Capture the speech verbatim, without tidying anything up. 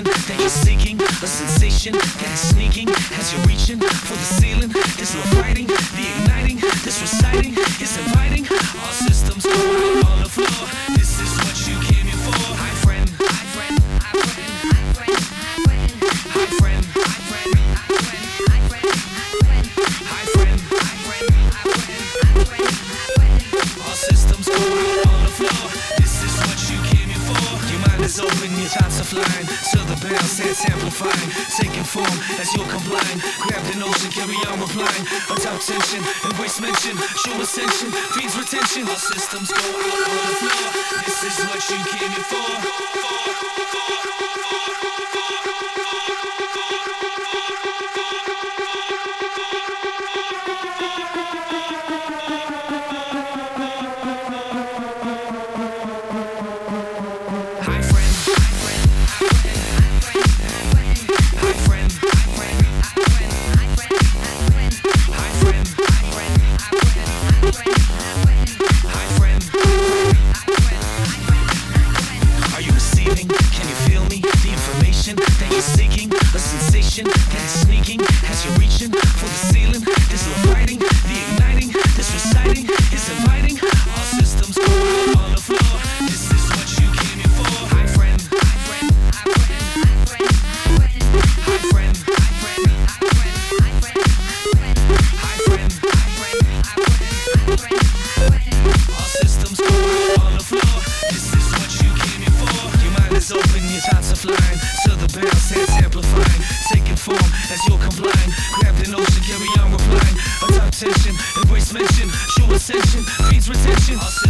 information that you're seeking, a sensation that is sneaking as you're reaching for the ceiling. There's no fighting, the igniting, this reciting is inviting. All systems go out on the floor. This is what you came here for. Hi friend, hi friend, hi friend, hi friend, hi friend, hi friend, hi friend, hi friend, hi friend, hi friend. All systems go out on the floor. This is what you came here for. Your mind is open, your thoughts are flying. So the bounce that's amplifying, taking form as you're complying. Grab the notion, carry on replying. Without tension, embrace mention. Show ascension, feeds retention. All systems go out on the floor. This is what you came here for. Hi friend, hi friend, hi friend, hi friend, hi friend, hi friend, hi friend. Are you receiving? Can you feel me? The information that you're seeking, a sensation that is sneaking as you're reaching for the ceiling. There's no fighting, the igniting, this reciting is inviting. All systems go out on the floor. This is what you came here for. Hi friend, hi friend, hi friend, hi friend, hi friend, hi friend, hi friend, hi friend. All systems go out on the floor. This is what you came here for. Your mind is open, your thoughts are flying. So the bounce that's amplifying, taking form as you're complying. Grab the notion, carry on replying. Without tension, embrace mention. Show ascension, feeds retention. All